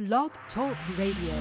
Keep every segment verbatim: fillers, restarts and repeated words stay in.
Blog Talk Radio.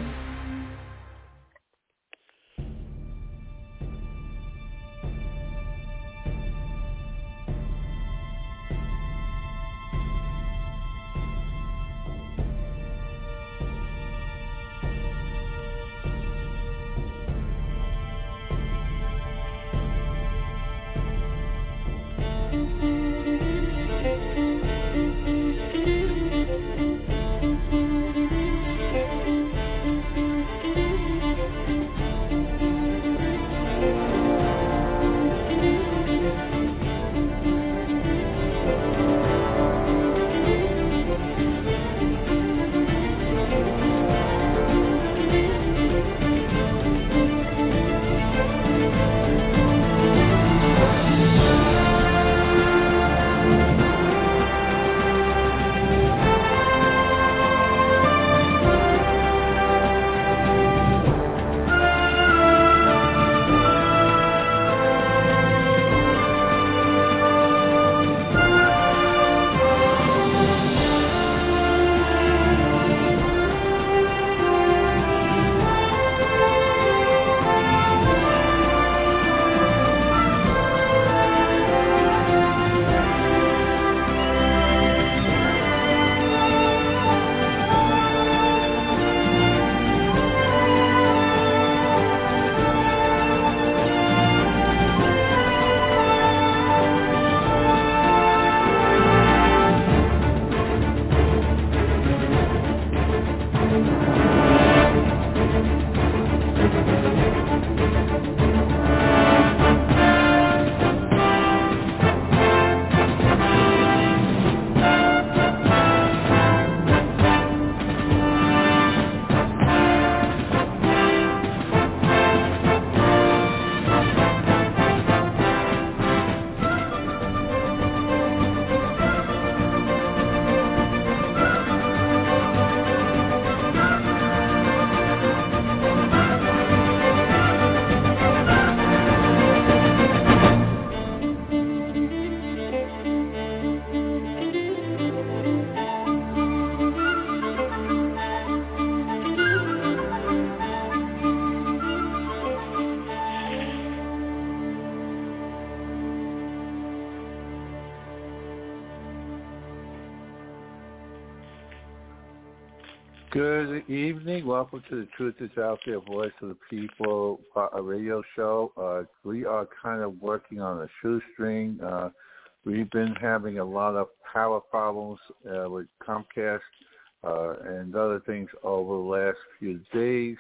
Good evening. Welcome to the Truth is Out There, Voice of the People uh, radio show. Uh, we are kind of working on a shoestring. Uh, we've been having a lot of power problems uh, with Comcast uh, and other things over the last few days.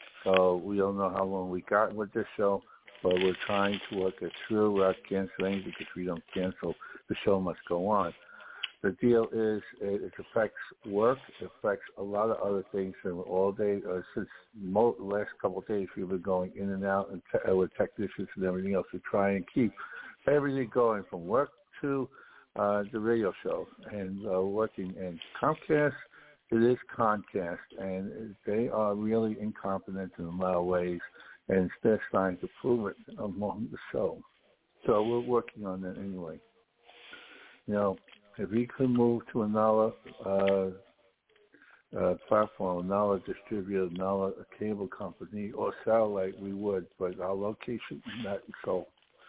So we don't know how long we got with this show, but we're trying to work it through without canceling, because if we don't cancel, the show must go on. The deal is it affects work, it affects a lot of other things. And all day, uh, since mo- the last couple of days, we've been going in and out and te- uh, with technicians and everything else to try and keep everything going from work to uh, the radio show and uh, working. And Comcast, it is Comcast, and they are really incompetent in a lot of ways, and they're trying to prove it among the show. So we're working on that anyway. You know, if we could move to another uh, uh, platform, another distributor, another cable company, or satellite, we would, but our location is not so.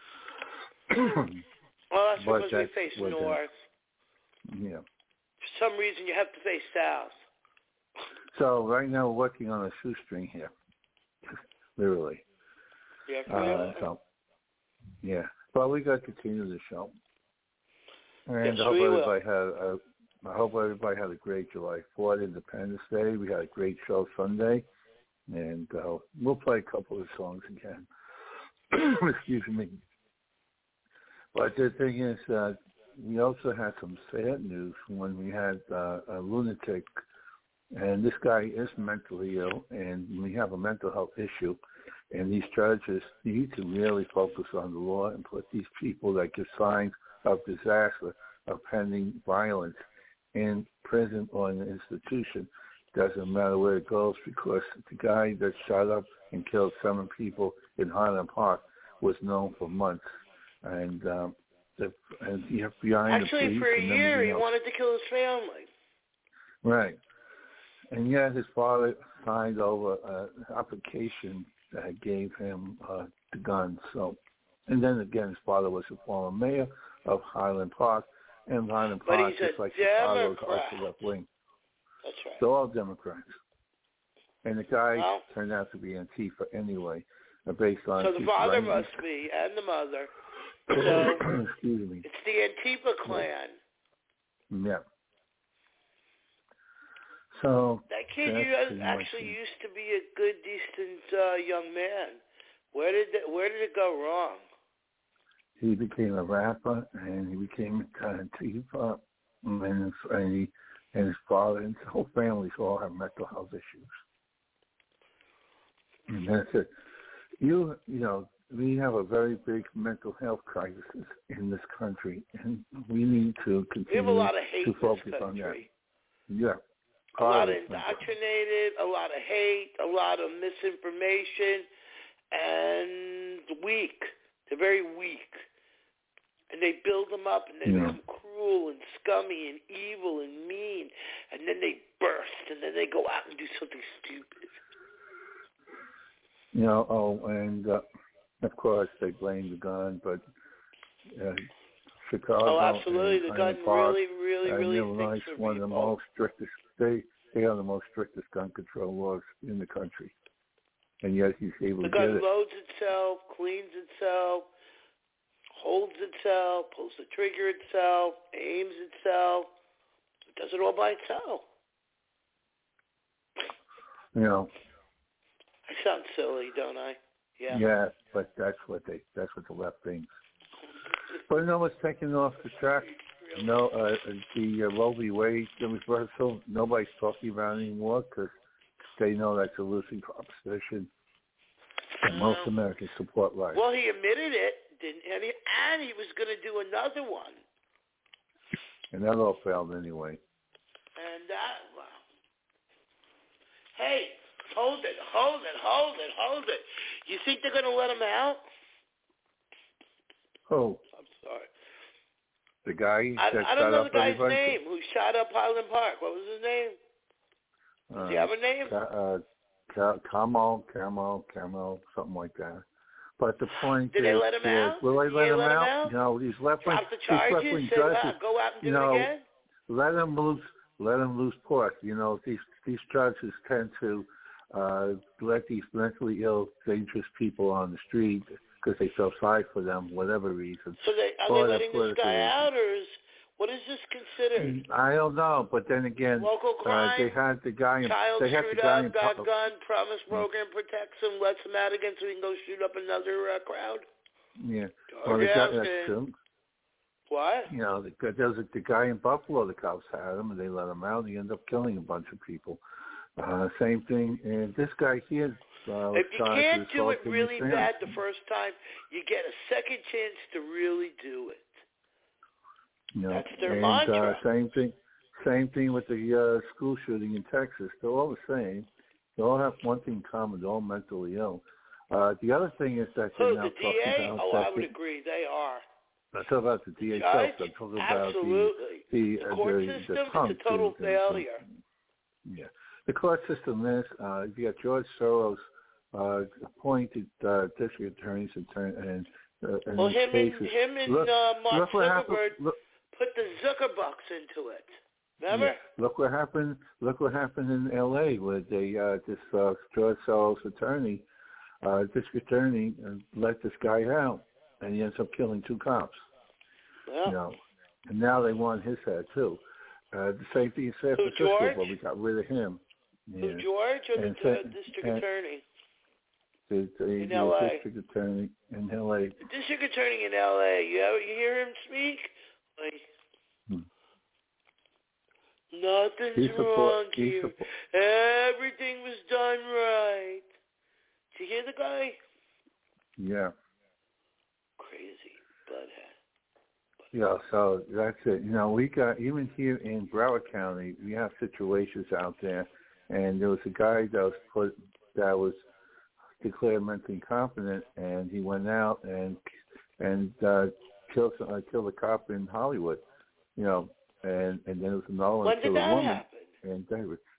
Well, that's but because that's we face what north. That, yeah. For some reason, you have to face south. So right now we're working on a shoestring here, literally. Yeah, uh, so, yeah. But we got to continue the show. And yes, I hope we everybody will. had a, I hope everybody had a great July fourth, Independence Day. We had a great show Sunday, and uh, we'll play a couple of songs again. Excuse me. But the thing is, uh, we also had some sad news when we had uh, a lunatic, and this guy is mentally ill, and we have a mental health issue, and these judges need to really focus on the law and put these people that give signs of disaster, of pending violence in prison or in an institution. Doesn't matter where it goes, because the guy that shot up and killed seven people in Highland Park was known for months. And um, the, and the F B I and Actually, the police for a and year, he else. wanted to kill his family. Right. and yet his father signed over an application that gave him uh, the gun. So, and then again, his father was a former mayor of Highland Park, and Highland But Park, he's just a like Chicago, is Democrat. also left wing. That's right. They're all Democrats. And the guy Well, turned out to be Antifa anyway, uh, based on so the his father writing. must be, and the mother. So Excuse me. it's the Antifa clan. Yeah. So That kid that's you pretty actually much it. used to be a good, decent uh, young man. Where did that, where did it go wrong? He became a rapper, and he became Antifa, and his, and, he, and his father and his whole family all have mental health issues. And that's it. You, you know, we have a very big mental health crisis in this country, and we need to continue We have a lot of hate to in focus this on that. country. Yeah. A lot of Part mental. indoctrinated, a lot of hate, a lot of misinformation, and weak. They're very weak. And they build them up, and they Yeah. become cruel and scummy and evil and mean, and then they burst, and then they go out and do something stupid. You know, oh, and uh, of course they blame the gun, but uh, Chicago Oh, absolutely. and The gun Highland Park really, really, and really Illinois thinks is for one of the people. most strictest. They they have the most strictest gun control laws in the country, and yet he's able The to get gun it. loads itself, cleans itself, holds itself, pulls the trigger itself, aims itself. It does it all by itself. You know. I sound silly, don't I? Yeah. Yeah, but that's what they that's what the left thinks. But you know what's taking off the track? No, uh, the uh, Roe v. Wade reversal. Nobody's talking about it anymore because they know that's a losing proposition. And most Um, Americans support rights. Well, he admitted it, didn't and he? And he was going to do another one. And that all failed anyway. And that, wow. Hey, hold it, hold it, hold it, hold it. You think they're going to let him out? Oh, I'm sorry. the guy I, that I don't shot know up the guy's everybody? name who shot up Highland Park. What was his name? Does Uh, he have a name? Uh, Ca- Camo, Camo, Camo, something like that. But the point Did is, they let him uh, out? will they Did let they him let him out? out? You know, these left-wing, Drop the these charges? left-wing Say, judges, wow, go out and do you know, it again? let them lose, let them lose court. You know, these these judges tend to uh, let these mentally ill, dangerous people on the street because they feel sorry for them, whatever reason. So they, are or they letting this guy reasons. out, or is what is this considered? I don't know, but then again, Local crime? uh, they had the guy. In, Child they had screwed the guy up, in got public. gun, promise program protects him, lets him out again so he can go shoot up another uh, crowd? Yeah, George well, the guy, Askin. that's true. What? You know, the, there was a, the guy in Buffalo, the cops had him, and they let him out. He ended up killing a bunch of people. Uh, same thing. And this guy here uh, was If you charged can't with do it assaulting really his friend. bad the first time, you get a second chance to really do it. You know, That's their and, mantra. Uh, same thing. Same thing with the uh, school shooting in Texas. They're all the same. They all have one thing in common. They're all mentally ill. Uh, the other thing is that they're Who, now the D talking A? about Oh, that I would the, agree. They are. I'm talking about the D A Judge? itself. I'm talking about Absolutely. the the, The uh, court the, system, the pump, it's a total the, failure. The, yeah, the court system is. Uh, you got George Soros uh, appointed uh, district attorneys and and, uh, and Well, him cases. and him and look, uh, Mark look what happened. Zuckerberg Look, put the Zuckerbucks into it. Remember? Yeah. Look what happened. Look what happened in L A where they uh, this uh, George Soros attorney, uh, district attorney, uh, let this guy out, and he ends up killing two cops. Yeah. You know, and now they want his head too. Uh, the same thing in San Who, Francisco, George? but we got rid of him. Yeah. Who, George or the And uh, sa- district and attorney? The, the, In the L A. district attorney in L A. The district attorney in L A. You ever, you hear him speak? Like, Hmm. nothing's He support, wrong he here. support. Everything was done right. Did you hear the guy? Yeah. Crazy butthead. Yeah, so that's it. You know, we got, even here in Broward County, we have situations out there, and there was a guy that was put, that was declared mentally incompetent, and he went out and and uh, killed uh, killed a cop in Hollywood, you know, and and then there was another one When that did killed a that woman. happen? And David,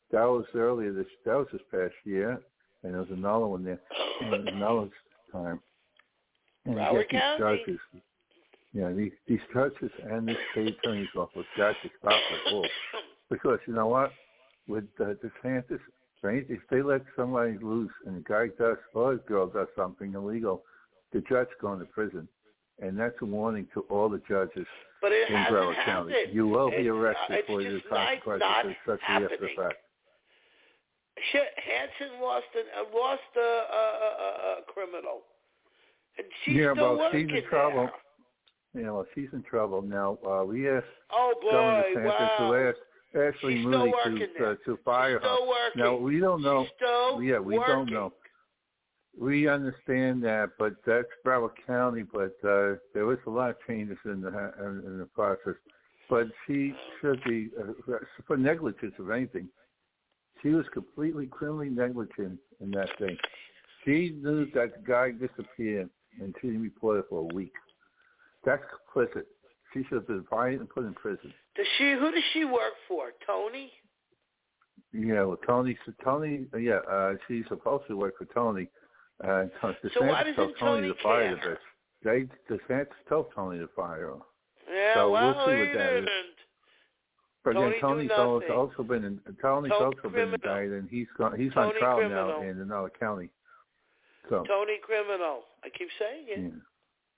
That was earlier this. That was this past year, and there was another one there, and another time. And you get these judges, you know, these these judges and the state attorney's office got to stop the bull, because you know what, with uh, DeSantis, if they let somebody loose and the guy does or his girl does something illegal, the judge going to prison. And that's a warning to all the judges but it in Broward County. You will it's, be arrested uh, for your consequences not such happening. after the fact. Shit, Hanson lost an, uh, lost a, a, a, a criminal, and she's yeah, still well, working she's in trouble. there. You know, she's in trouble now. Uh, we asked oh boy, Governor DeSantis wow. to ask Ashley she's Moody to uh, to fire she's still her. Working. Now we don't know. She's still yeah, we working. don't know. We understand that, but that's Broward County. But uh, there was a lot of changes in the in, in the process. But she should be uh, for negligence of anything. She was completely criminally negligent in that thing. She knew that the guy disappeared, and she didn't report it for a week. That's complicit. She should have been fined and put in prison. Does she? Who does she work for? Tony? Yeah, well, Tony. Tony. Yeah, uh, she's supposed to work for Tony. Uh, so why doesn't told Tony, Tony to fire care? the bitch. They DeSantis told Tony to fire her. Yeah, so well, we'll see what he that didn't. is. But Tony again, Tony's nothing. also been in, Tony's Tony also criminal. been indicted, and he's gone, he's Tony on trial criminal. now in another county. So Tony criminal. I keep saying it. yeah.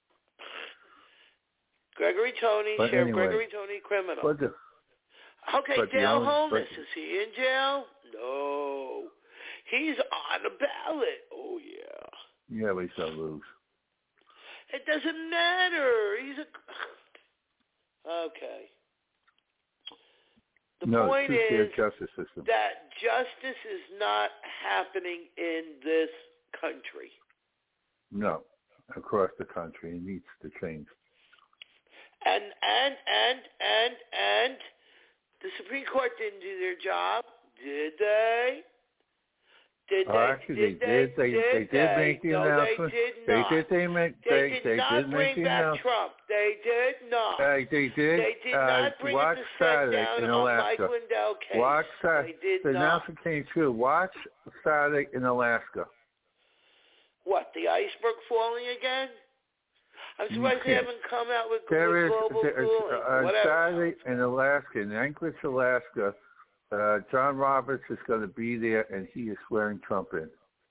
Gregory Tony, But Sheriff anyway, Gregory Tony criminal. But the, okay, but Dale only, Holness, but, is he in jail? No. He's on the ballot. Oh, yeah. Yeah, but he's going to lose. It doesn't matter. He's a... Okay. The no, point it's is justice system. that justice is not happening in this country. No, across the country. It needs to change. And, and, and, and, and the Supreme Court didn't do their job, did they? Did oh, they? actually, did they did. They, did they did make the no, announcement. They did They not. did. They make. They, They, did they not did bring make the back announcement. Trump. They did not. Uh, they did. They did uh, not bring watch it to set Saturday down in on Alaska. Mike Lindell case. Watch Saturday. They did the not. announcement came true. Watch Saturday in Alaska. What? The iceberg falling again? I'm surprised they haven't come out with, there with is, global there is, cooling. uh, Whatever. Saturday in Alaska, in Anchorage, Alaska, uh, John Roberts is going to be there, and he is swearing Trump in.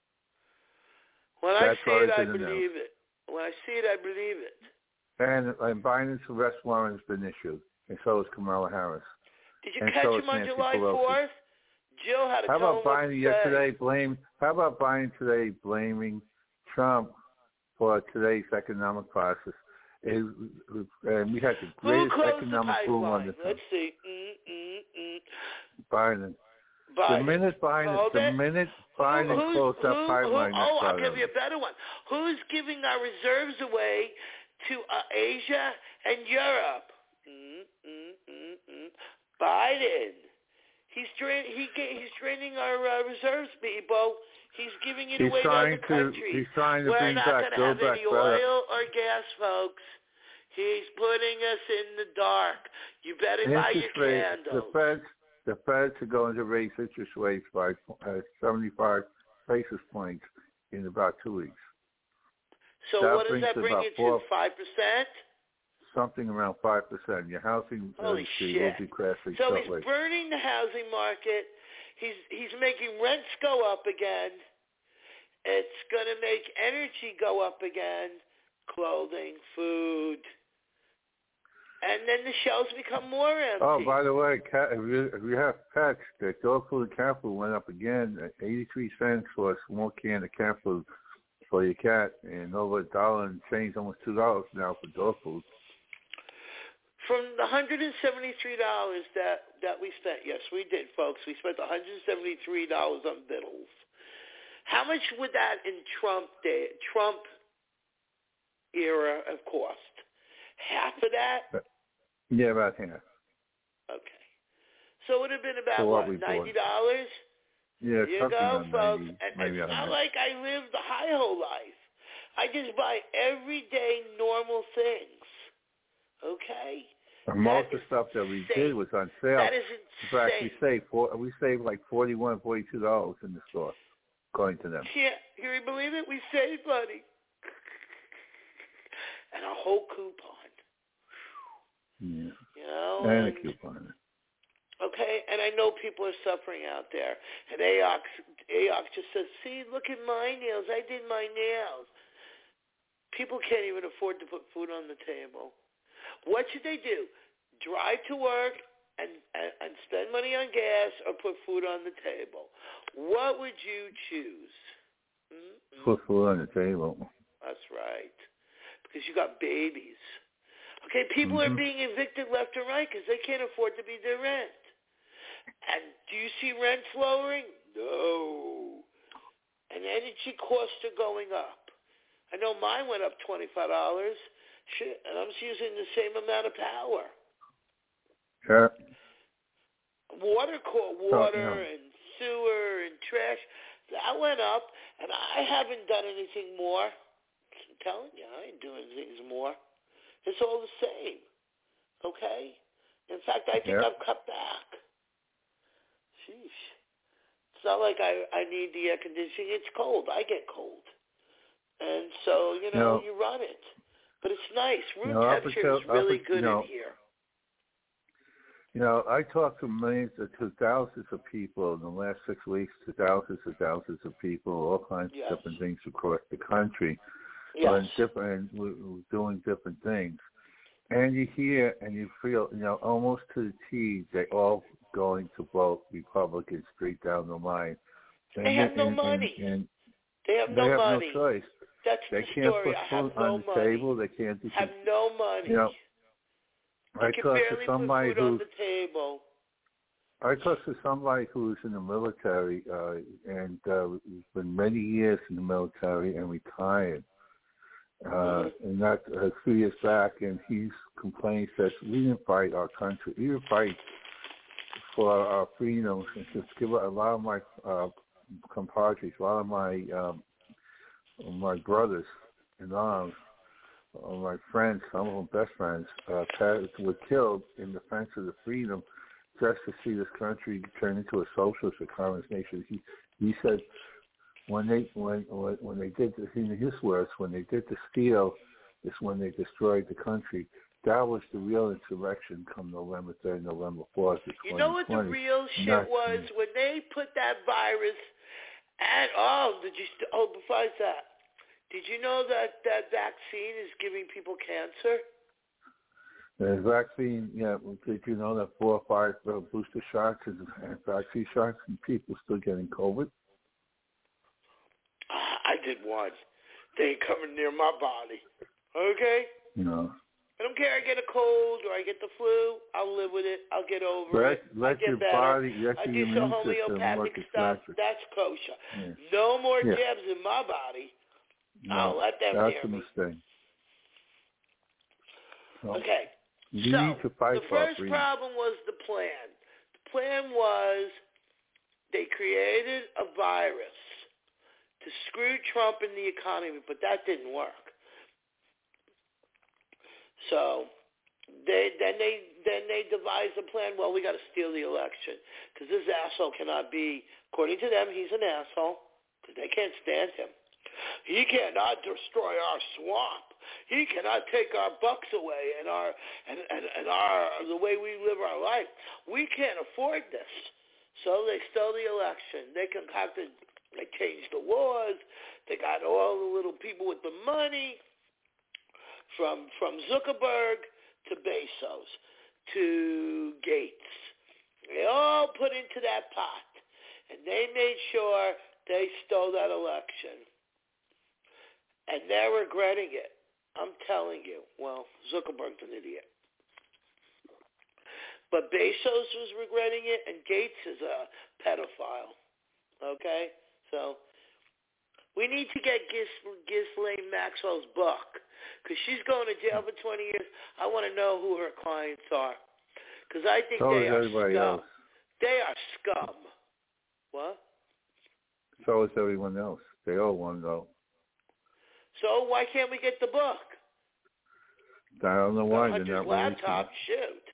When That's I see it, I believe announced. it. When I see it, I believe it. And, and Biden's arrest warrant has been issued, and so is Kamala Harris. Did you and catch so him on Nancy July fourth? Jill had to How tell about him Biden what to yesterday say. blame? How about Biden today blaming Trump for today's economic crisis? It, and we had the greatest economic boom on the Let's see. Mm, mm, mm. Biden. Biden. The minute Biden, Called the it? minute Biden who, closed who, that pipeline, who, oh, that's I'll give you a better one. Who's giving our reserves away to uh, Asia and Europe? Mm, mm, mm, mm. Biden. He's tra- he he's training our uh, reserves, people. He's giving it he's away to trying other to, countries. He's trying to We're bring not back, going to go have back, any brother. oil or gas, folks. He's putting us in the dark. You better buy your Interest rate, candles. the Feds, the Feds are going to raise interest rates by uh, seventy-five basis points in about two weeks. So that what does that bring you to? Five percent? Something around five percent. Your housing Holy industry shit. will be crashing So shortly. he's burning the housing market. He's he's making rents go up again. It's going to make energy go up again, clothing, food. And then the shelves become more empty. Oh, by the way, cat, if, you, if you have pets, the dog food and cat food went up again at eighty-three cents for a small can of cat food for your cat, and over a dollar and change, almost two dollars now for dog food. From the one hundred seventy-three dollars that, that we spent, yes, we did, folks. We spent one hundred seventy-three dollars on vittles. How much would that in Trump day, Trump era have cost? Half of that? Yeah, about half. Okay. So it would have been about, so what, what ninety dollars? Yeah, you something go, on folks. ninety, And maybe it's not one hundred. like I live the high-ho life. I just buy everyday normal things. Okay? And most of the stuff that we did was on sale. That is insane. In fact, we saved four, we saved like forty-one, forty-two dollars in the store, according to them. Yeah, can you believe it? We saved money. And a whole coupon. Yeah. You know? And, and a coupon. Okay, and I know people are suffering out there. And A O X, A O X just says, see, look at my nails. I did my nails. People can't even afford to put food on the table. What should they do? Drive to work and, and, and spend money on gas or put food on the table? What would you choose? Mm-mm. Put food on the table. That's right. Because you got babies. Okay, people mm-hmm. are being evicted left and right because they can't afford to pay their rent. And do you see rents lowering? No. And energy costs are going up. I know mine went up twenty-five dollars. Shit, and I'm using the same amount of power. Sure. Water, water so, no. and sewer and trash, that went up, and I haven't done anything more. I'm telling you, I ain't doing things more. It's all the same, okay? In fact, I think yep. I've cut back. Sheesh. It's not like I, I need the air conditioning. It's cold. I get cold. And so, you know, no. you run it. But it's nice. Room no, temperature until, is really up, good you know, in here. You know, I talked to millions to thousands of people in the last six weeks, to thousands and thousands of people, all kinds yes. of different things across the country, yes. on different, doing different things. And you hear and you feel, you know, almost to the T, they all going to vote Republican straight down the line. And they have and, no and, money. And, and they have they no have money. no choice. That's they the can't story. put I have food no on the money. table. They can't do have no money. You know, I I can talked barely to somebody put food who, on the table. I talked to somebody who's in the military uh, and uh, he's been many years in the military and retired. Uh, mm-hmm. And not a few years back, and he's complained that we didn't fight our country. We didn't fight for our freedoms and just give a lot of my uh, compadres, a lot of my um, my brothers in arms, uh, my friends, some of them best friends, uh, were killed in defense of the freedom just to see this country turn into a socialist or communist nation. He, he said when they when when they did this, in his words, when they did the steal, is when they destroyed the country. That was the real insurrection come November third, November fourth. You know what the real shit Not, was? When they put that virus and, oh, did you, st- oh, besides that, did you know that that vaccine is giving people cancer? The vaccine, yeah, did you know that four or five uh, booster shots and vaccine shots and people still getting COVID? I did one. They ain't coming near my body. Okay? No. I don't care. I get a cold or I get the flu. I'll live with it. I'll get over let, it. Let I get your better. body, let I your do some immune homeopathic stuff. Faster. That's kosher. Yeah. No more yeah. jabs in my body. No, I'll let them that's near a me. mistake. No. Okay. You so need to fight the for first problem was the plan. The plan was they created a virus to screw Trump in the economy, but that didn't work. So they then they then they devised a plan. Well, we got to steal the election because this asshole cannot be. According to them, he's an asshole because they can't stand him. He cannot destroy our swamp. He cannot take our bucks away and our and, and, and our the way we live our life. We can't afford this. So they stole the election. They concocted. They changed the laws. They got all the little people with the money, from from Zuckerberg to Bezos to Gates. They all put into that pot, and they made sure they stole that election. And they're regretting it. I'm telling you. Well, Zuckerberg's an idiot. But Bezos was regretting it, and Gates is a pedophile. Okay? So we need to get Gis- Ghislaine Maxwell's book because she's going to jail for twenty years. I want to know who her clients are because I think so they is are everybody scum. else. They are scum. What? So is everyone else. They all want to go. So why can't we get the book? I don't know why. Hunter's They're not laptop, releasing shoot.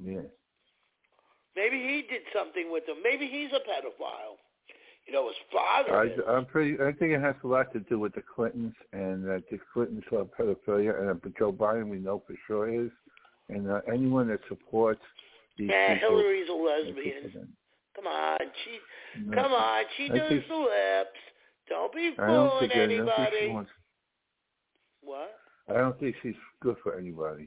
Yeah. Maybe he did something with him. Maybe he's a pedophile. You know, his father I, is. I'm pretty. I think it has a lot to do with the Clintons, and that the Clintons are pedophilia, and uh, Joe Biden we know for sure is, and uh, anyone that supports these yeah, people. Hillary's a lesbian. Come on, she. No, come on, she I does think, the lips. Don't be I don't fooling think, I don't think anybody. she wants. What? I don't think she's good for anybody.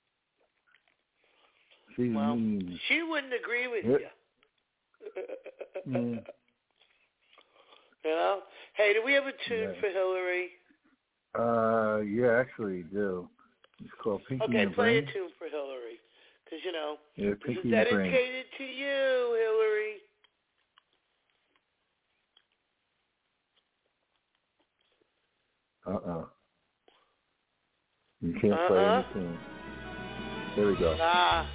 She's well, mean. she wouldn't agree with Yep. you. Mm. You know? Hey, do we have a tune Yeah. for Hillary? Uh, yeah, actually, we do. It's called Pinky Okay, and the play Brain. a tune for Hillary. Because, you know, Yeah, this Pinky is and the Brain. dedicated to you, Hillary. Uh-uh. You can't uh-uh. play anything. There we go. Ah.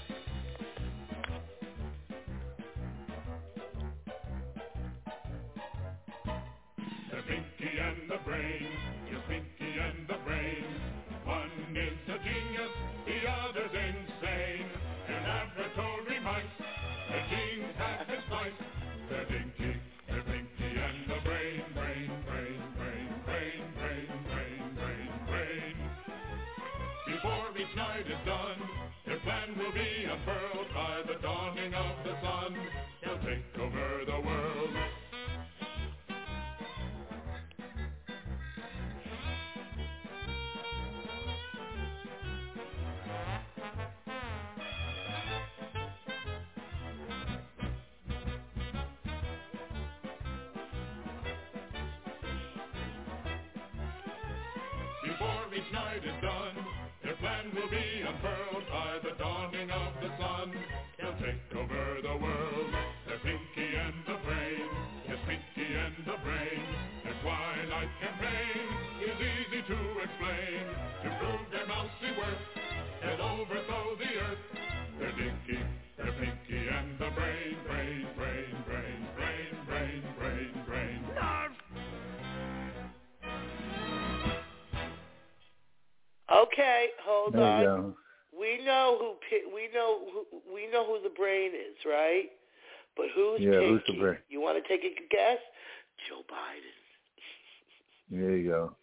The Pinky and the Brain, yes, Pinky and the Brain. One is a genius, the other's insane. In laboratory mice, their genes have been spliced. They're Pinky, they're Pinky and the Brain, brain, brain, brain, brain, brain, brain, brain, brain. Before each night is done, their plan will be unfurled by the dawning of the sun. They'll take over the world. Before each night is done, their plan will be unfurled by the dawning of the sun. They'll take over the world. They're Pinky and the Brain, yes, Pinky and the Brain. Their twilight campaign is easy to explain. To prove their mousy worth, they'll overthrow the earth. They're Dinky, they're Pinky and the Brain, brain, brain, brain, brain, brain, brain, brain. Nerve! Okay, hold there on. You go. We know who we know who, we know who the Brain is, right? But who's Yeah, Pinky? who's the Brain? You want to take a guess? Joe Biden. There you go.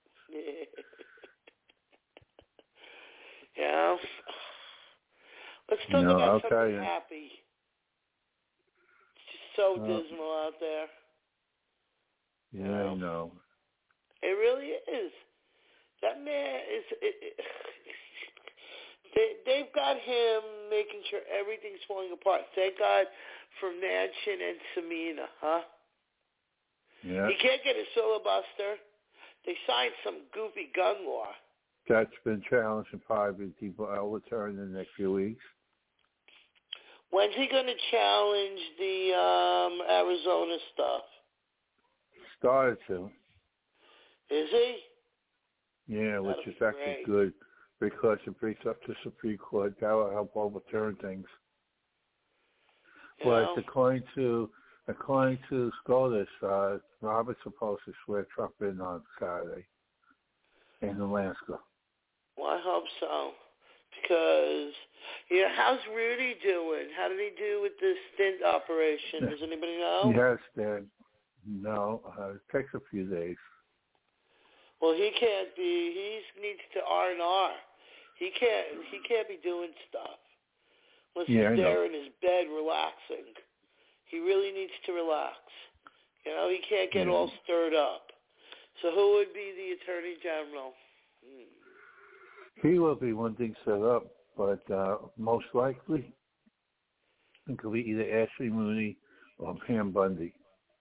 Yeah. Let's talk You know, about I'll something tell you. happy. It's just so Uh, dismal out there. Yeah, You know? I know. It really is. That man is. It, it, they they've got him making sure everything's falling apart. Thank God for Manchin and Samina, huh? Yeah. He can't get his filibuster. They signed some goofy gun law. That's been challenged and probably people overturn in the next few weeks. When's he going to challenge the um, Arizona stuff? Started to. Is he? Yeah, which That'll is be actually great. good because it brings up the Supreme Court. That will help overturn things. You But know? according to according to SCOTUS, uh, Robert's supposed to swear Trump in on Saturday in Alaska. Well, I hope so. Because, you know, how's Rudy doing? How did he do with the stint operation? Does anybody know? Yes, Dan. No, uh, it takes a few days. Well, he can't be. He needs to R and R. He can't. He can't be doing stuff unless Yeah, I he's know. there in his bed relaxing. He really needs to relax. You know, he can't get Yeah. all stirred up. So who would be the Attorney General? Hmm. He will be one thing set up, but uh, most likely it could be either Ashley Mooney or Pam Bundy.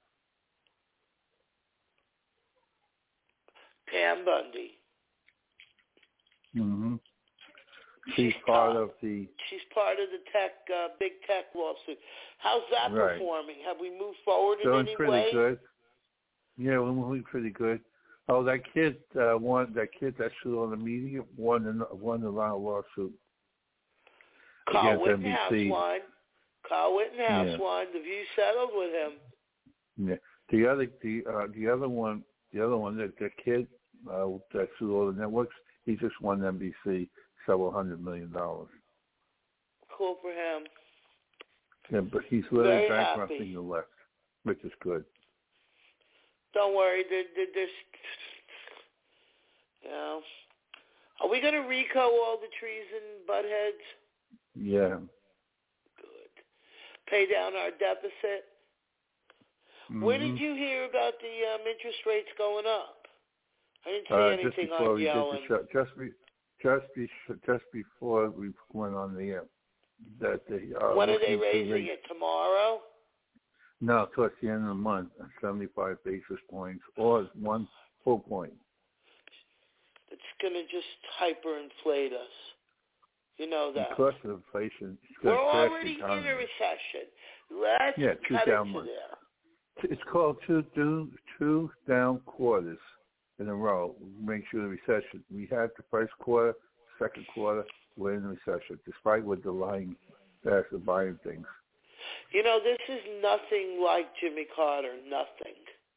Pam Bundy. Mm-hmm. She's, She's part tough. of the. She's part of the tech, uh, big tech lawsuit. How's that Right. performing? Have we moved forward in Doing any pretty way? good. Yeah, we're moving pretty good. Oh, that kid uh, won. That kid that sued on the media won the won the lawsuit Carl against Wittenhouse N B C. won. Carl Wittenhouse Yeah. won. The View settled with him. Yeah. The other the uh, the other one the other one that the kid uh, that sued all the networks, he just won N B C several hundred million dollars. cool for him. Yeah, but he's really Very bankrupting happy. the left, which is good. Don't worry, there, there, there's, you know. Are we going to RICO all the trees and buttheads? Yeah. Good. Pay down our deficit. Mm-hmm. Where did you hear about the um, interest rates going up? I didn't see uh, anything just before on we Yellen. did the show, just be, just be, just before we went on the air, that they are. When are they looking to raising raise- it? Tomorrow? No, towards the end of the month, seventy-five basis points or one full point. It's going to just hyperinflate us. You know that. Because of inflation, it's We're going to crash already the economy. in a recession. Let's Yeah, two cut down into months. there. It's called two, two, two down quarters in a row. Make sure the recession. We had the first quarter, second quarter, we're in the recession, despite what the lying fast of buying things. You know, this is nothing like Jimmy Carter, nothing.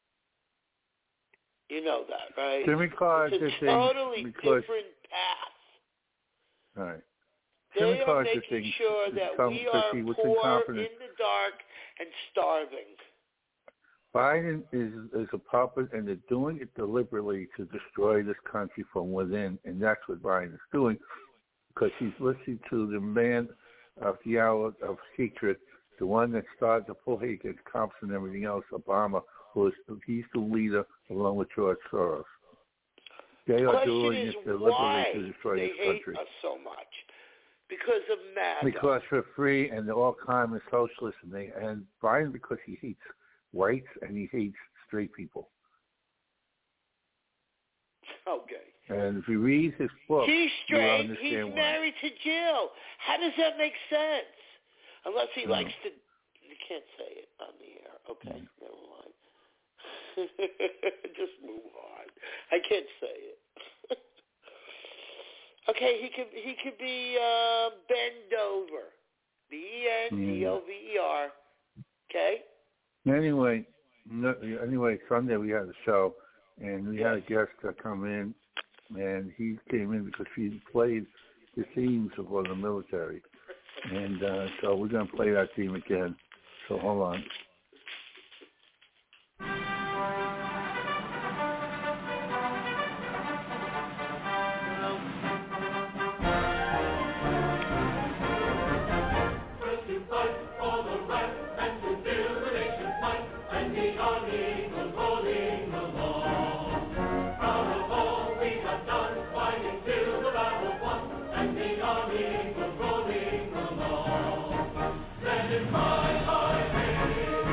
You know that, right? Jimmy Carter it's a did totally things because, different path. all right. They Jimmy are Carter did making things sure that because we are he was poor, incompetent. in the dark, and starving. Biden is is a puppet, and they're doing it deliberately to destroy this country from within, and that's what Biden is doing, because he's listening to the man of the hour of hatred, the one that started the full hate against cops and everything else, Obama, who is he's the leader along with George Soros. They are doing it deliberately to destroy they this hate country. us so much. Because of MAGA. Because we're free and they're all communist socialists, and they and Biden because he hates whites and he hates straight people. Okay. And if you read his book, he's straight. you He's understand married why. to Jill. How does that make sense? Unless he No. likes to. You can't say it on the air. Okay, Mm. never mind. Just move on. I can't say it. Okay, he could he could be uh, Ben Dover, B E N D O V E R. Okay. Anyway, no, anyway, Sunday we had a show, and we yes. had a guest uh, come in, and he came in because he played the themes of all the military, and uh, so we're going to play that theme again. So hold on. Then in my high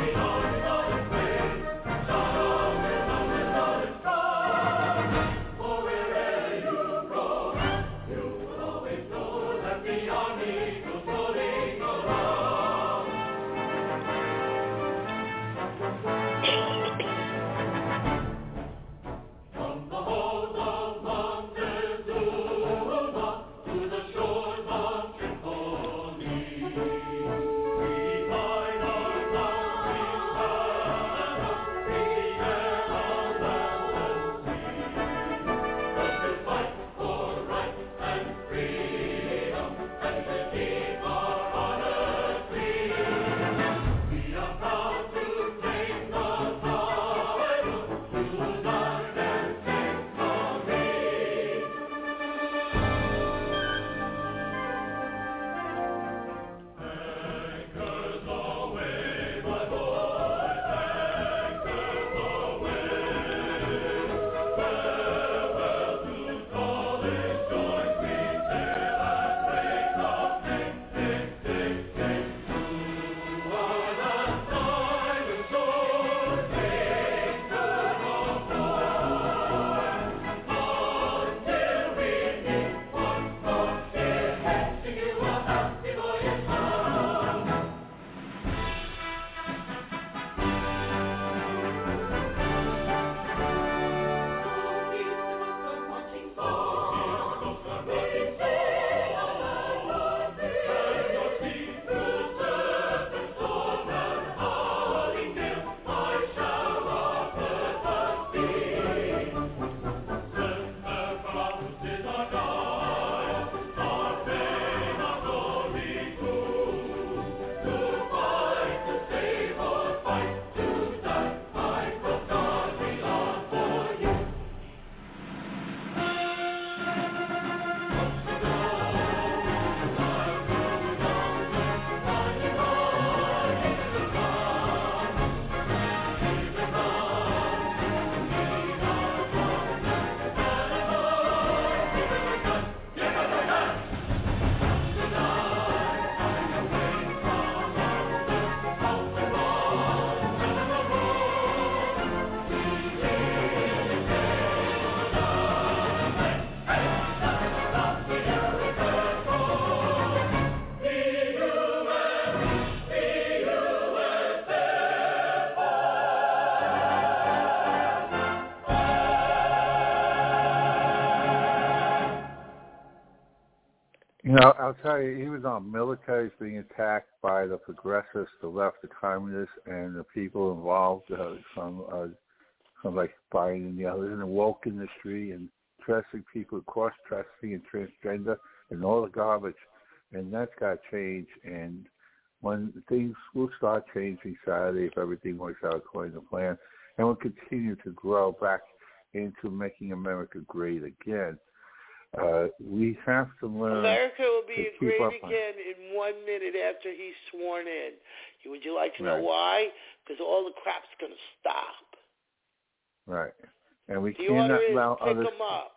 You know, I'll tell you, even though military is being attacked by the progressives, the left, the communists, and the people involved, uh, from, uh, from like Biden and the others, in the woke industry and dressing people, cross-dressing and transgender and all the garbage, and that's got to change. And when things will start changing Saturday, if everything works out according to plan, and we'll continue to grow back into making America great again. Uh, we have to learn. America will be to great keep up again in one minute after he's sworn in. Would you like to know right. why? Because all the crap's going to stop. Right. And we the cannot order is allow pick others. them up.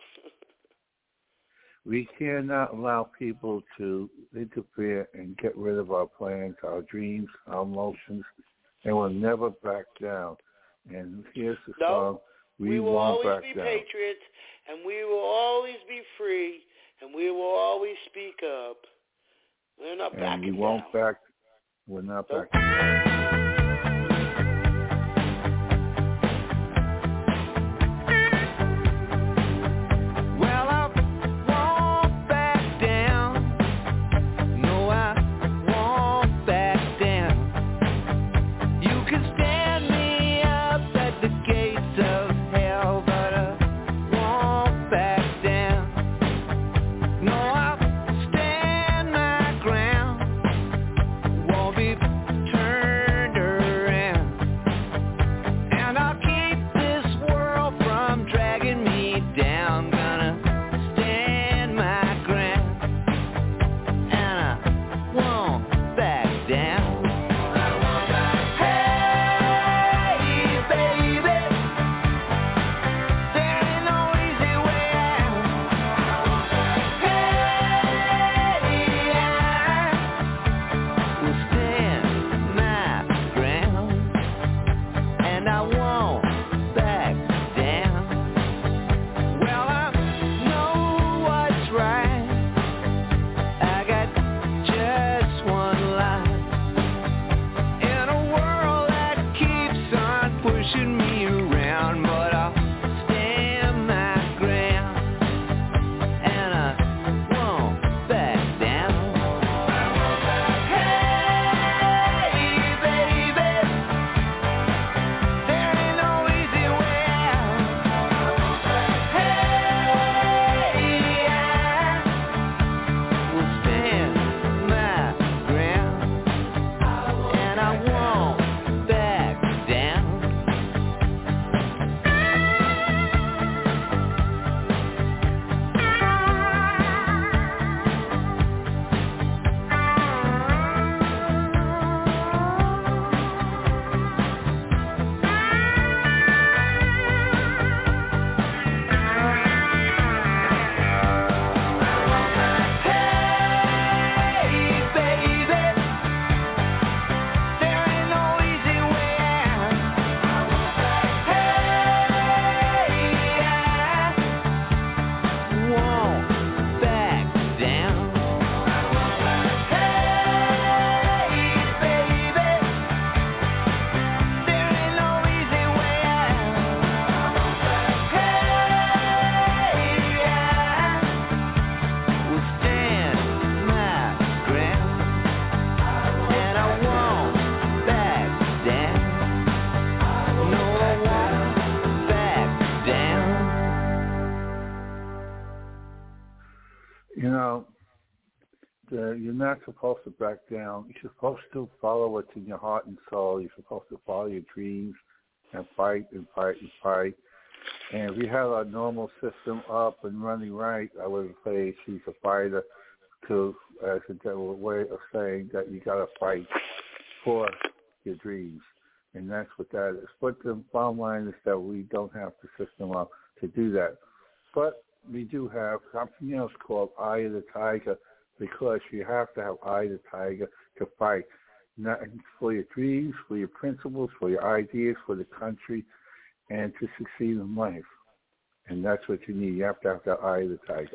We cannot allow people to interfere and get rid of our plans, our dreams, our emotions, and we'll never back down. And here's the no, song. We, we will won't always back be down. patriots, and we will always be free, and we will always speak up. We're not and backing we won't down. back. We're not Nope. backing down. You know, the, you're not supposed to back down. You're supposed to follow what's in your heart and soul. You're supposed to follow your dreams and fight and fight and fight. And if you have a normal system up and running right, I would say she's a fighter to, as a way of saying that you got to fight for your dreams. And that's what that is. But the bottom line is that we don't have the system up to do that. But we do have something else called Eye of the Tiger, because you have to have Eye of the Tiger to fight. Not for your dreams, for your principles, for your ideas, for the country, and to succeed in life. And that's what you need. You have to have that Eye of the Tiger.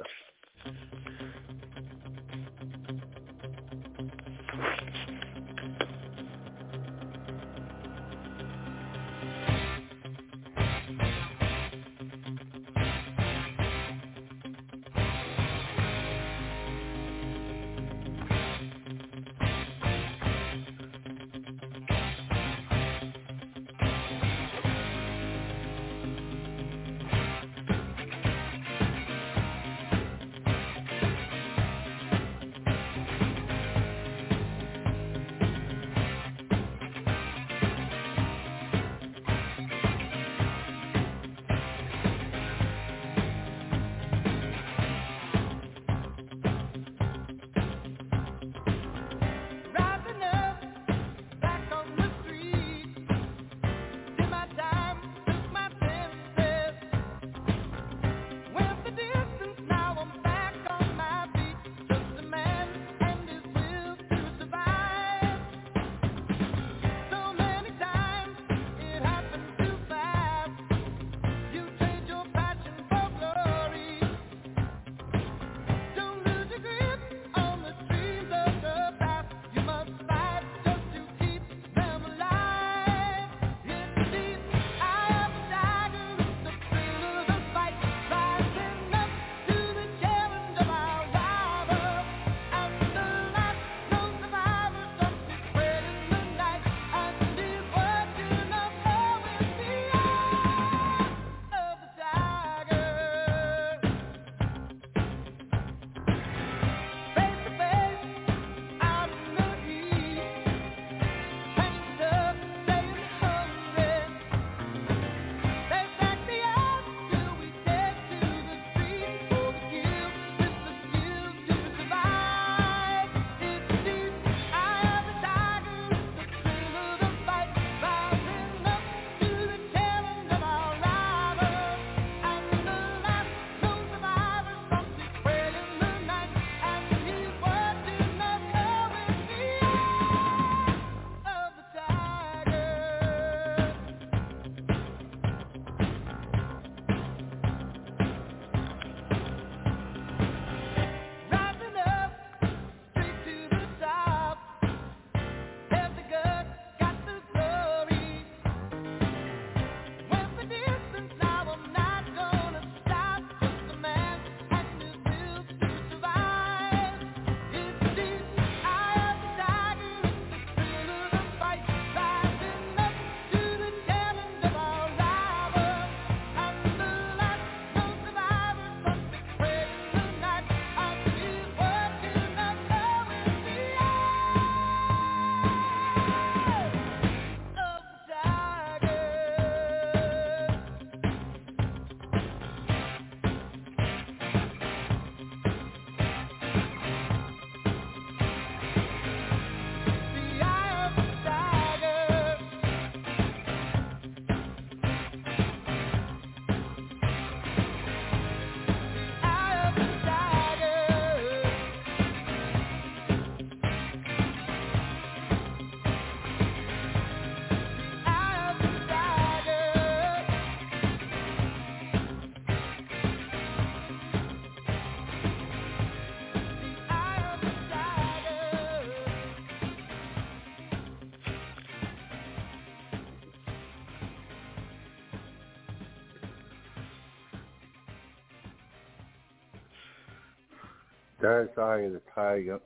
Dad's Eye of the Tiger.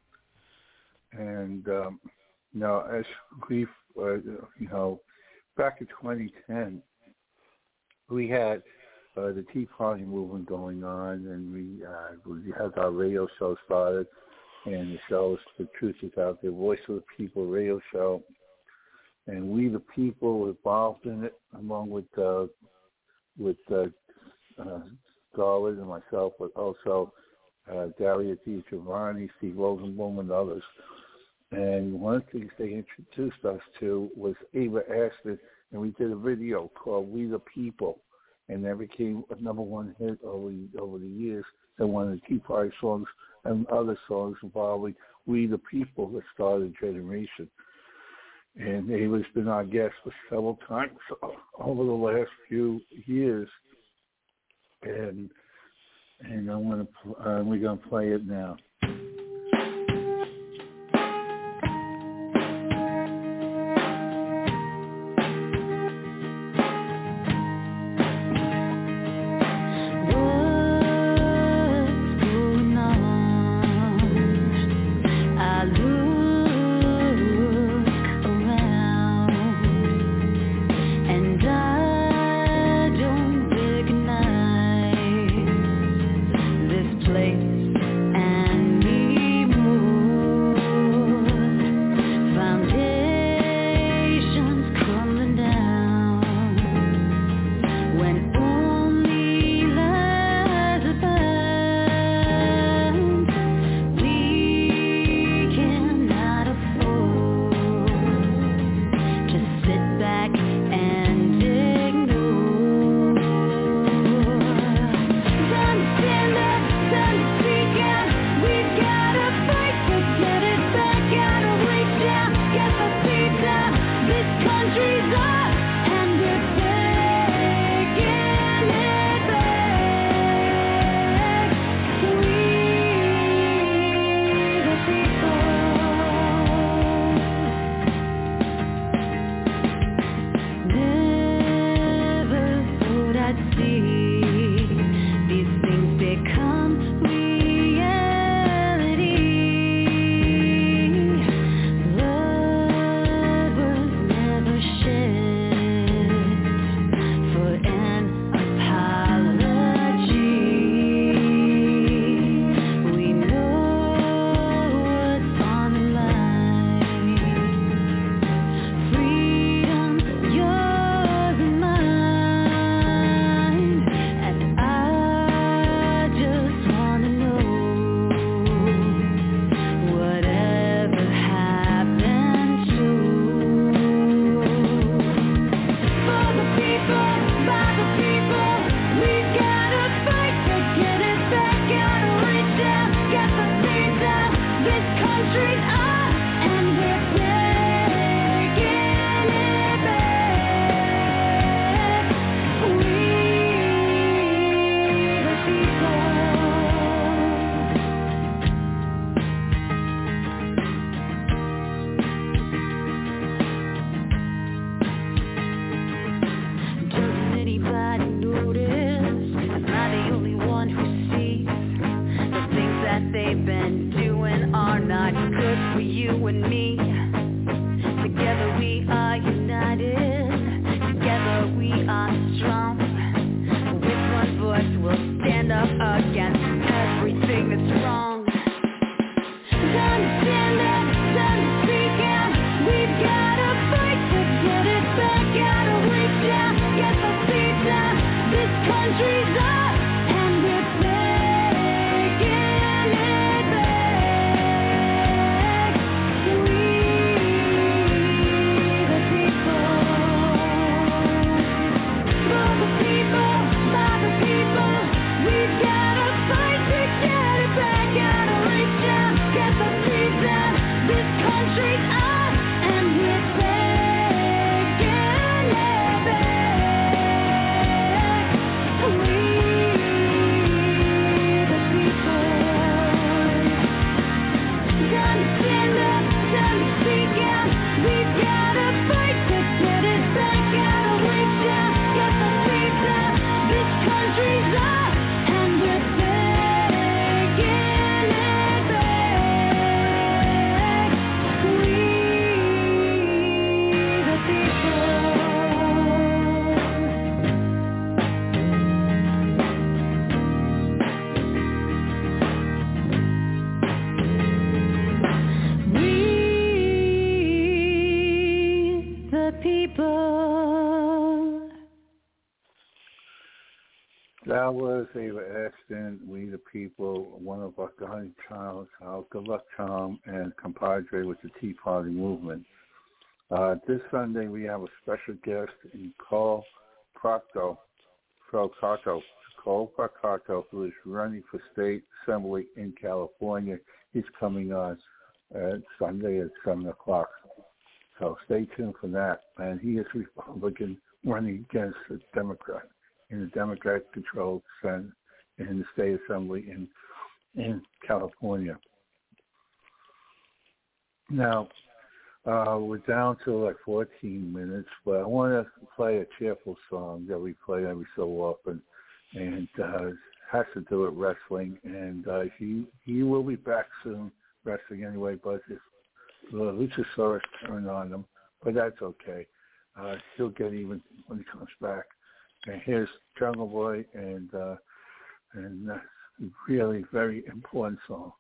And, um, you know, as we, uh, you know, back in twenty ten, we had uh, the Tea Party movement going on, and we, uh, we had our radio show started, and the show was The Truth Is Out There, Voice of the People radio show. And we, the people, were involved in it, along with uh, with uh, uh, Scarlett and myself, but also uh, Daria DiGiovanni, Steve Rosenblum, and others. And one of the things they introduced us to was Ava Ashton, and we did a video called We the People, and that became a number one hit over, over the years, and one of the Tea Party songs and other songs involving We the People that started a generation. And Ava's been our guest for several times over the last few years, and and I'm gonna uh, we're gonna play it now. And That was Ava Ashton, We the People, one of our guiding childs, our good luck charm, and compadre with the Tea Party movement. Uh, this Sunday we have a special guest in Cole Proctor, Cole Proctor, Cole Proctor, who is running for state assembly in California. He's coming on uh, Sunday at seven o'clock. So stay tuned for that. And he is Republican running against a Democrat in the Democrat-controlled Senate in the state assembly in in California. Now, uh, we're down to like fourteen minutes, but I want to play a cheerful song that we play every so often, and uh, it has to do with wrestling. And uh, he he will be back soon, wrestling anyway, but if the Luchasaurus turned on him, but that's okay. Uh, he'll get even when he comes back. And here's Jungle Boy, and uh, and that's a really very important song.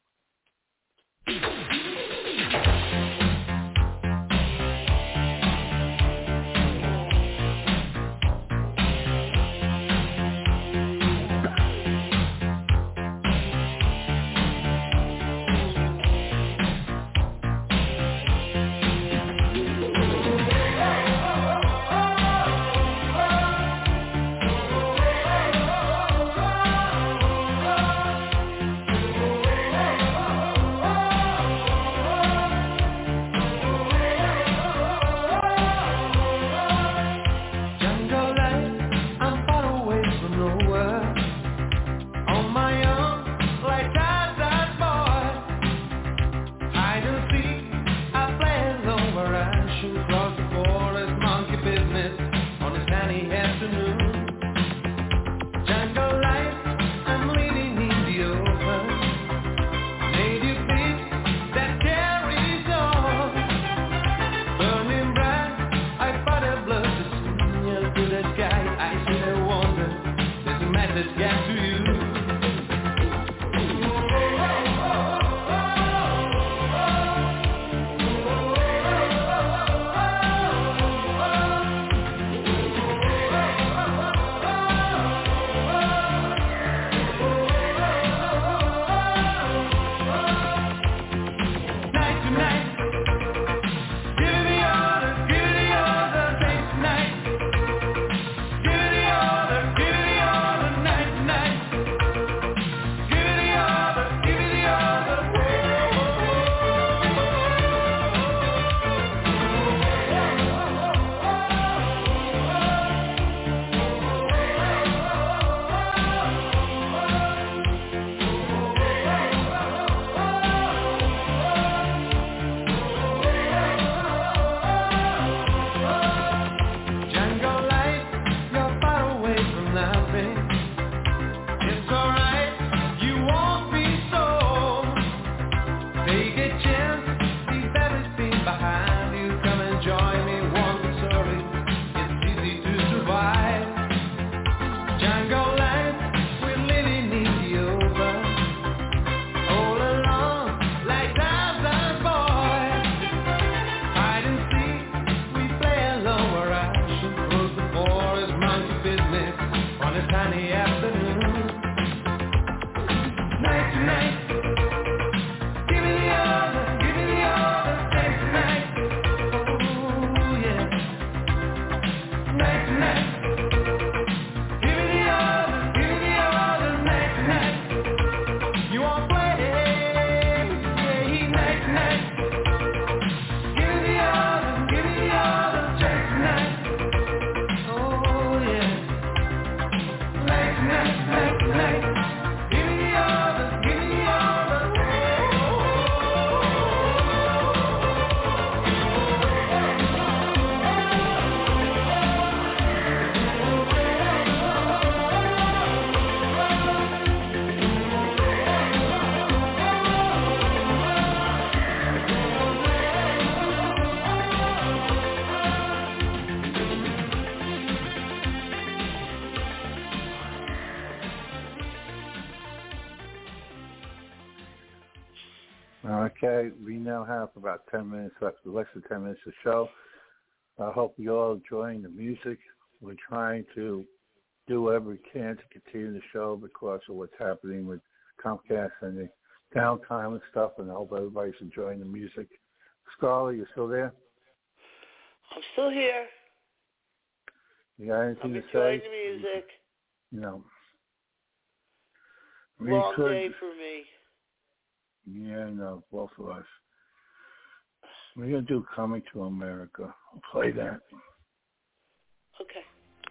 Okay, we now have about ten minutes left, less than ten minutes of show. I hope you all enjoying the music. We're trying to do whatever we can to continue the show because of what's happening with Comcast and the downtime and stuff, and I hope everybody's enjoying the music. Scarlett, you still there? I'm still here. You got anything I'm to enjoying say? the music. No. Long could, day for me. Yeah, no, both of us. We're going to do Coming to America. I'll play that. Okay.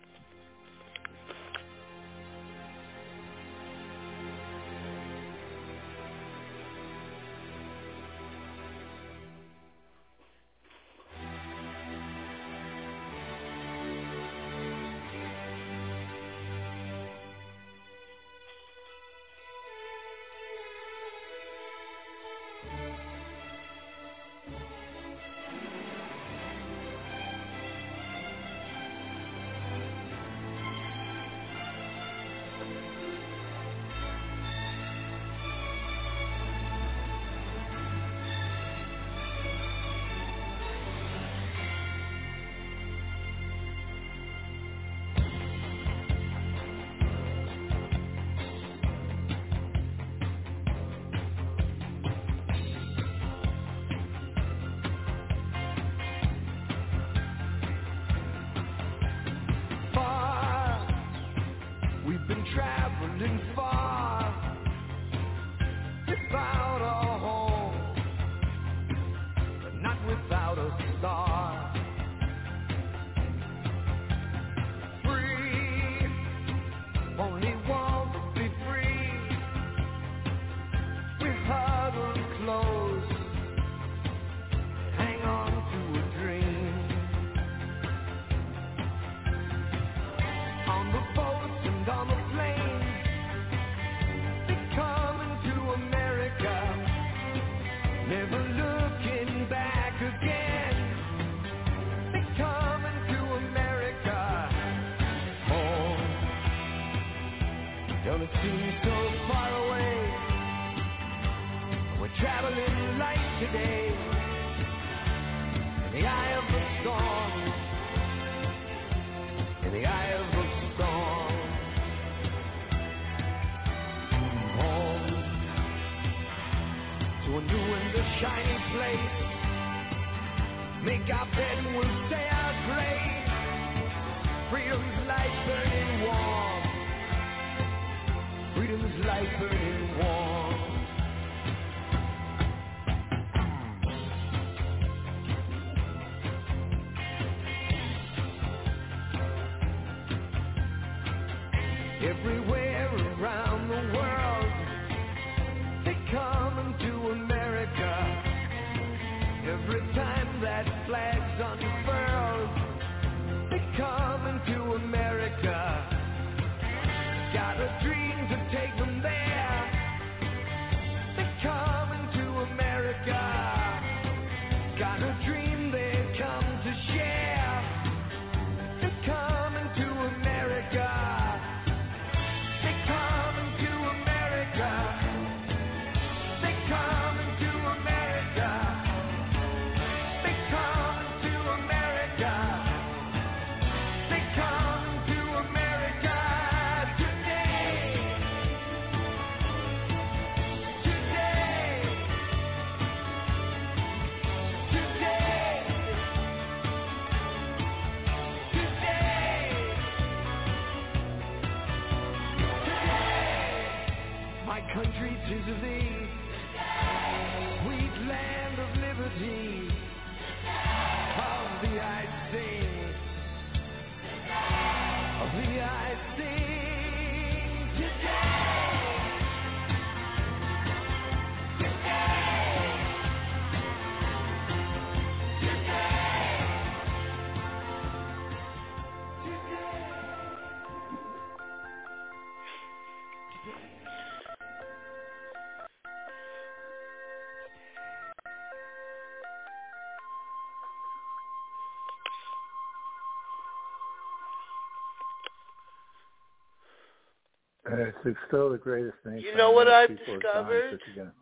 It's still the greatest thing. You know what I've discovered?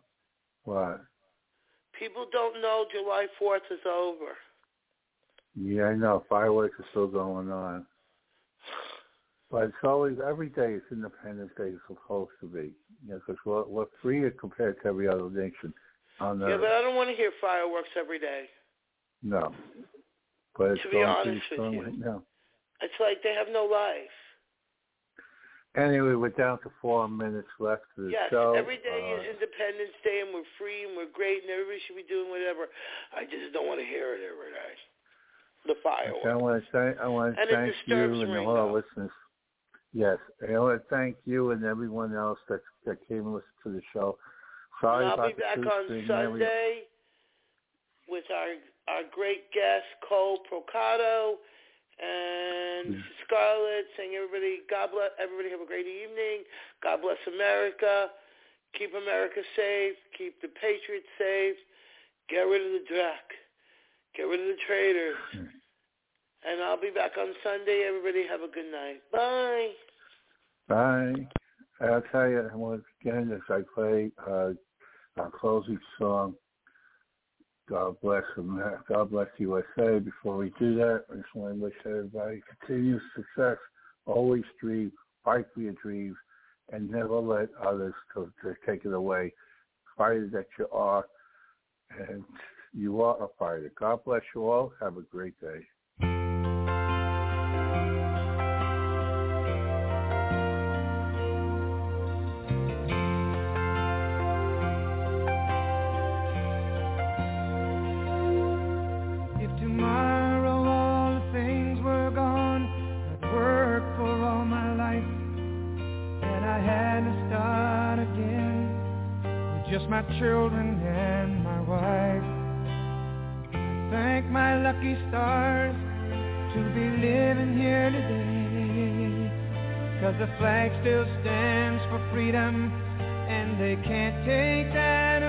What? People don't know July fourth is over. Yeah, I know. Fireworks are still going on. But it's always, every day is Independence Day is supposed to be. You know, because we're, we're free compared to every other nation on Yeah, Earth. but I don't want to hear fireworks every day. No. But it's to going be honest to be strong with you. right now. It's like they have no life. Anyway, we're down to four minutes left of the yes, show. Yes, every day uh, is Independence Day, and we're free, and we're great, and everybody should be doing whatever. I just don't want to hear it every day. The fireworks. Okay, I want to thank, I want to and thank you and all our up. listeners. Yes, I want to thank you and everyone else that that came and listened to the show. Sorry and I'll about be back the on Sunday with our our great guest Cole Procado and mm-hmm. Scarlett, saying everybody, God bless everybody, have a great evening. God bless America. Keep America safe. Keep the Patriots safe. Get rid of the Drac. Get rid of the traitors. Mm-hmm. And I'll be back on Sunday. Everybody have a good night. Bye. Bye. I'll tell you once again as I play uh, our closing song, God bless America, God bless U S A. Before we do that, I just want to wish everybody continued success. Always dream, fight for your dreams, and never let others to, to take it away. Fighter that you are, and you are a fighter. God bless you all. Have a great day. Just my children and my wife. Thank my lucky stars to be living here today, 'cause the flag still stands for freedom and they can't take that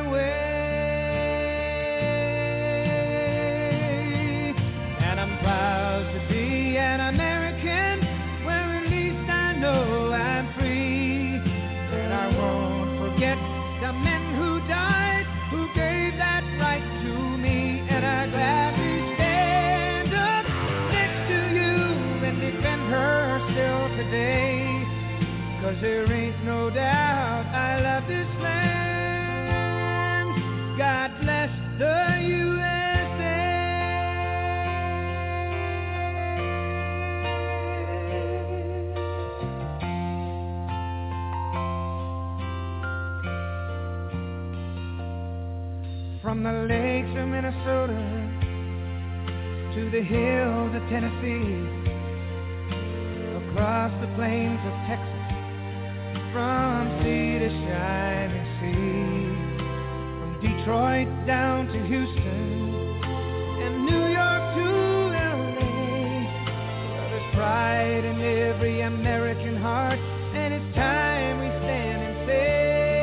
away. And I'm proud to be an American, where at least I know I'm free. And I won't forget the men who died, who gave that right to me, and I gladly stand up next to you and defend her still today, 'cause there ain't no doubt I love this land. God bless the U S A. From the lakes of Minnesota to the hills of Tennessee, across the plains of Texas, from sea to shining sea, from Detroit down to Houston and New York to L A. Well, there's pride in every American heart, and it's time we stand and say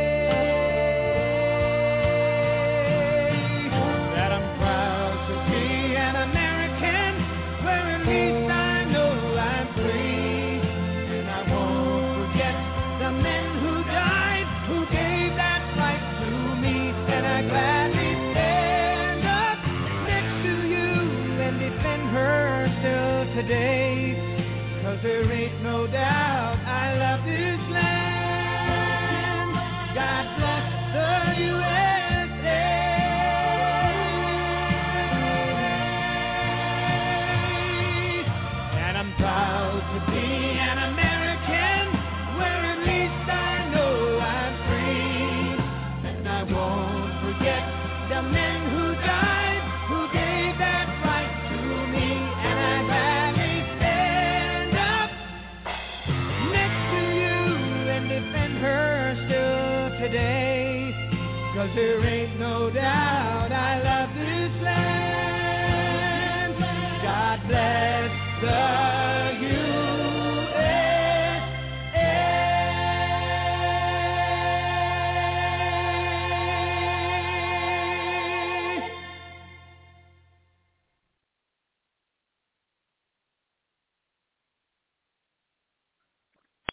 today, 'cause there ain't no doubt I love this land. God bless the U S A. And I'm proud to be an American, where at least I know I'm free. And I won't forget the men who died, who gave that right to me. And I her still today, 'cause there ain't no doubt I love this land. God bless the